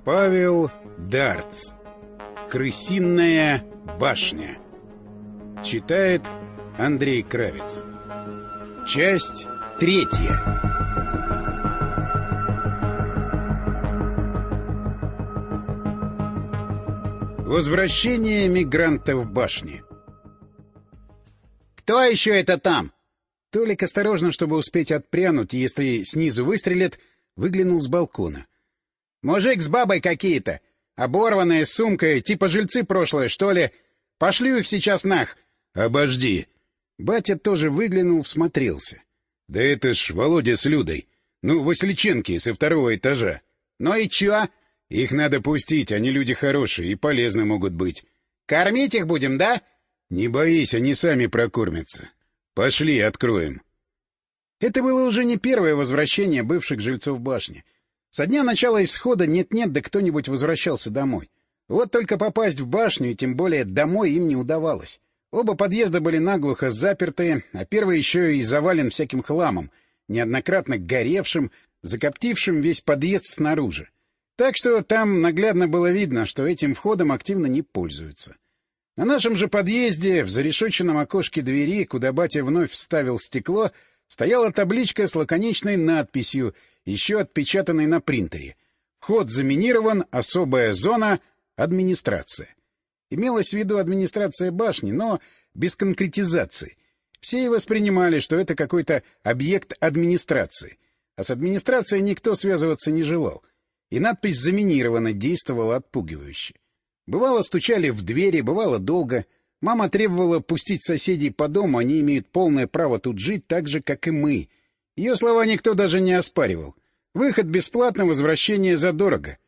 Павел Дартс. Крысиная башня. Читает Андрей Кравец. Часть 3. Возвращение мигранта в башне. «Кто еще это там?» Толик, осторожно, чтобы успеть отпрянуть, если снизу выстрелят, выглянул с балкона. «Мужик с бабой какие-то. Оборванные, с сумкой, типа жильцы прошлые, что ли. Пошлю их сейчас нах!» «Обожди!» Батя тоже выглянул, всмотрелся. «Да это ж Володя с Людой. Ну, Васильченки со 2-го этажа». «Ну и чё?» «Их надо пустить, они люди хорошие и полезны могут быть». «Кормить их будем, да?» «Не боись, они сами прокормятся. Пошли, откроем». Это было уже не первое возвращение бывших жильцов башни. Со дня начала исхода нет-нет, да кто-нибудь возвращался домой. Вот только попасть в башню, и тем более домой, им не удавалось. Оба подъезда были наглухо заперты, а первый еще и завален всяким хламом, неоднократно горевшим, закоптившим весь подъезд снаружи. Так что там наглядно было видно, что этим входом активно не пользуются. На нашем же подъезде, в зарешоченном окошке двери, куда батя вновь вставил стекло, стояла табличка с лаконичной надписью, еще отпечатанной на принтере. «Вход заминирован, особая зона, администрация». Имелась в виду администрация башни, но без конкретизации. Все и воспринимали, что это какой-то объект администрации. А с администрацией никто связываться не желал. И надпись «заминирована» действовала отпугивающе. Бывало, стучали в двери, бывало долго. Мама требовала пустить соседей по дому, они имеют полное право тут жить так же, как и мы. Ее слова никто даже не оспаривал. Выход бесплатно, возвращение задорого.